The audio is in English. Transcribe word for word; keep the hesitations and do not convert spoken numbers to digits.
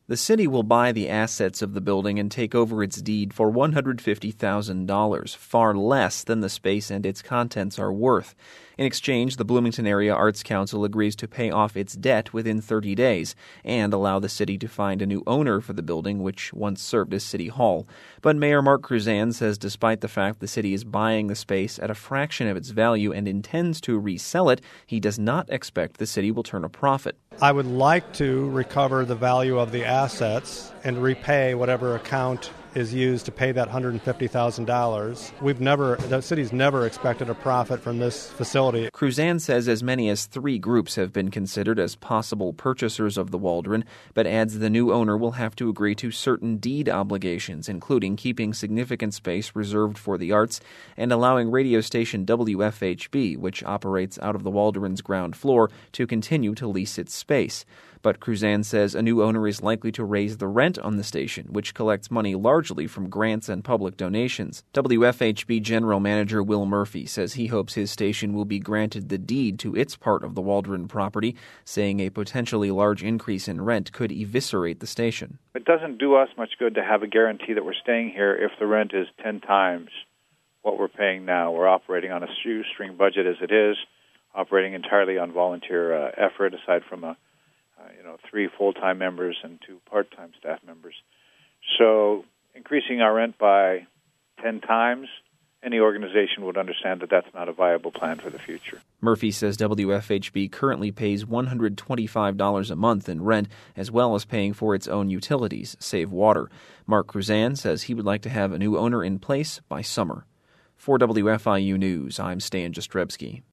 The city will buy the assets of the building and take over its deed for one hundred fifty thousand dollars, far less than the space and its contents are worth. In exchange, the Bloomington Area Arts Council agrees to pay off its debt within thirty days and allow the city to find a new owner for the building, which once served as City Hall. But Mayor Mark Kruzan says despite the fact the city is buying the space at a fraction of its value and intends to resell it, he does not expect the city will turn a profit. I would like to recover the value of the assets and repay whatever account is used to pay that one hundred fifty thousand dollars. We've never, the city's never expected a profit from this facility. Kruzan says as many as three groups have been considered as possible purchasers of the Waldron, but adds the new owner will have to agree to certain deed obligations, including keeping significant space reserved for the arts and allowing radio station W F H B, which operates out of the Waldron's ground floor, to continue to lease its space. But Kruzan says a new owner is likely to raise the rent on the station, which collects money largely from grants and public donations. W F H B General Manager Will Murphy says he hopes his station will be granted the deed to its part of the Waldron property, saying a potentially large increase in rent could eviscerate the station. It doesn't do us much good to have a guarantee that we're staying here if the rent is ten times what we're paying now. We're operating on a shoestring budget as it is, operating entirely on volunteer uh, effort, aside from a Uh, you know, three full-time members and two part-time staff members. So increasing our rent by ten times, any organization would understand that that's not a viable plan for the future. Murphy says W F H B currently pays one hundred twenty-five dollars a month in rent, as well as paying for its own utilities, save water. Mark Kruzan says he would like to have a new owner in place by summer. For W F I U News, I'm Stan Jastrzebski.